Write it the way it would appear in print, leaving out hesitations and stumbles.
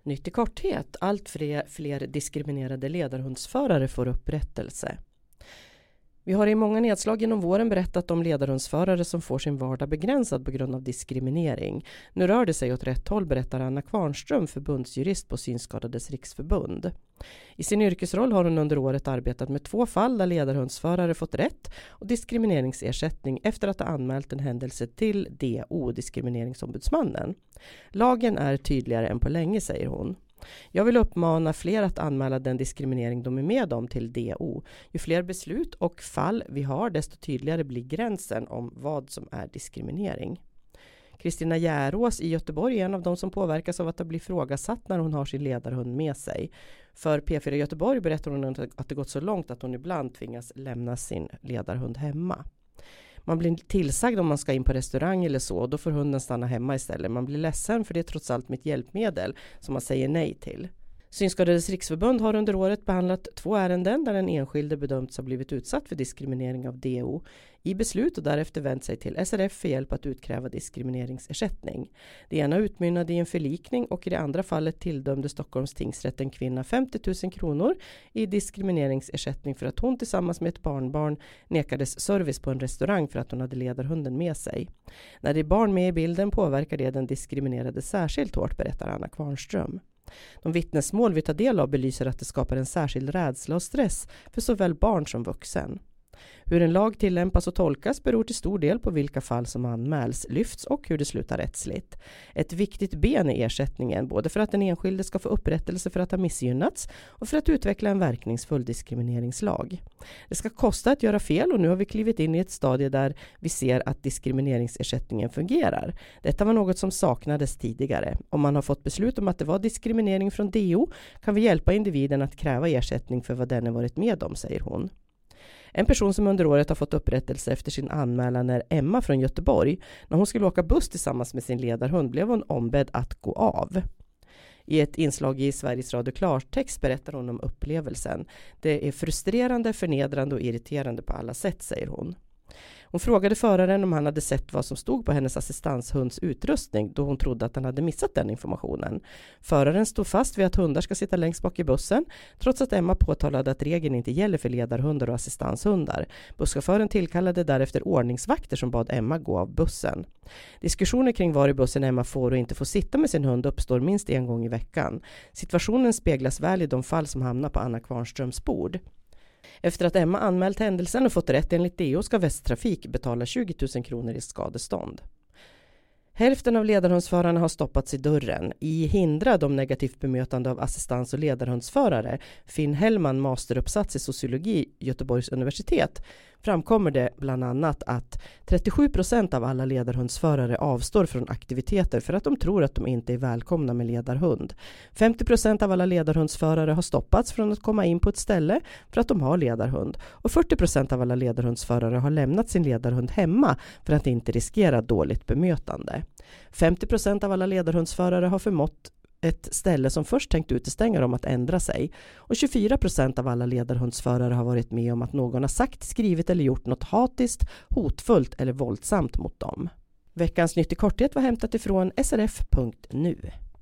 Nytt i korthet, allt fler diskriminerade ledarhundsförare får upprättelse. Vi har i många nedslag genom våren berättat om ledarhundsförare som får sin vardag begränsad på grund av diskriminering. Nu rör det sig åt rätt håll, berättar Anna Kvarnström, förbundsjurist på Synskadades riksförbund. I sin yrkesroll har hon under året arbetat med 2 fall där ledarhundsförare fått rätt och diskrimineringsersättning efter att ha anmält en händelse till DO, diskrimineringsombudsmannen. Lagen är tydligare än på länge, säger hon. Jag vill uppmana fler att anmäla den diskriminering de är med om till DO. Ju fler beslut och fall vi har, desto tydligare blir gränsen om vad som är diskriminering. Kristina Järås i Göteborg är en av de som påverkas av att det blir frågasatt när hon har sin ledarhund med sig. För P4 Göteborg berättar hon att det gått så långt att hon ibland tvingas lämna sin ledarhund hemma. Man blir tillsagd om man ska in på restaurang eller så, och då får hunden stanna hemma istället. Man blir ledsen för det är trots allt mitt hjälpmedel som man säger nej till. Synskadades riksförbund har under året behandlat 2 ärenden där den enskilde bedömts ha blivit utsatt för diskriminering av DO i beslut och därefter vänt sig till SRF för hjälp att utkräva diskrimineringsersättning. Det ena utmynnade i en förlikning och i det andra fallet tilldömde Stockholms tingsrätt en kvinna 50 000 kronor i diskrimineringsersättning för att hon tillsammans med ett barnbarn nekades service på en restaurang för att hon hade ledarhunden med sig. När det är barn med i bilden påverkar det den diskriminerade särskilt hårt, berättar Anna Kvarnström. De vittnesmål vi tar del av belyser att det skapar en särskild rädsla och stress för såväl barn som vuxen. Hur en lag tillämpas och tolkas beror till stor del på vilka fall som anmäls, lyfts och hur det slutar rättsligt. Ett viktigt ben i ersättningen, både för att den enskilde ska få upprättelse för att ha missgynnats och för att utveckla en verkningsfull diskrimineringslag. Det ska kosta att göra fel och nu har vi klivit in i ett stadie där vi ser att diskrimineringsersättningen fungerar. Detta var något som saknades tidigare. Om man har fått beslut om att det var diskriminering från DO kan vi hjälpa individen att kräva ersättning för vad den har varit med om, säger hon. En person som under året har fått upprättelse efter sin anmälan är Emma från Göteborg. När hon skulle åka buss tillsammans med sin ledarhund blev hon ombedd att gå av. I ett inslag i Sveriges Radio Klartext berättar hon om upplevelsen. Det är frustrerande, förnedrande och irriterande på alla sätt, säger hon. Hon frågade föraren om han hade sett vad som stod på hennes assistanshunds utrustning då hon trodde att han hade missat den informationen. Föraren stod fast vid att hundar ska sitta längst bak i bussen trots att Emma påtalade att regeln inte gäller för ledarhundar och assistanshundar. Busschauffören tillkallade därefter ordningsvakter som bad Emma gå av bussen. Diskussioner kring var i bussen Emma får och inte får sitta med sin hund uppstår minst en gång i veckan. Situationen speglas väl i de fall som hamnar på Anna Kvarnströms bord. Efter att Emma anmält händelsen och fått rätt enligt DO ska Västtrafik betala 20 000 kronor i skadestånd. Hälften av ledarhundsförarna har stoppats i dörren. I hindrad om negativt bemötande av assistans- och ledarhundsförare, Finn Hellman, masteruppsats i sociologi, Göteborgs universitet, framkommer det bland annat att 37% av alla ledarhundsförare avstår från aktiviteter för att de tror att de inte är välkomna med ledarhund. 50% av alla ledarhundsförare har stoppats från att komma in på ett ställe för att de har ledarhund. Och 40% av alla ledarhundsförare har lämnat sin ledarhund hemma för att inte riskera dåligt bemötande. 50% av alla ledarhundsförare har förmått ett ställe som först tänkt utestänga dem att ändra sig. Och 24% av alla ledarhundsförare har varit med om att någon har sagt, skrivit eller gjort något hatiskt, hotfullt eller våldsamt mot dem. Veckans nytt i korthet var hämtat ifrån srf.nu.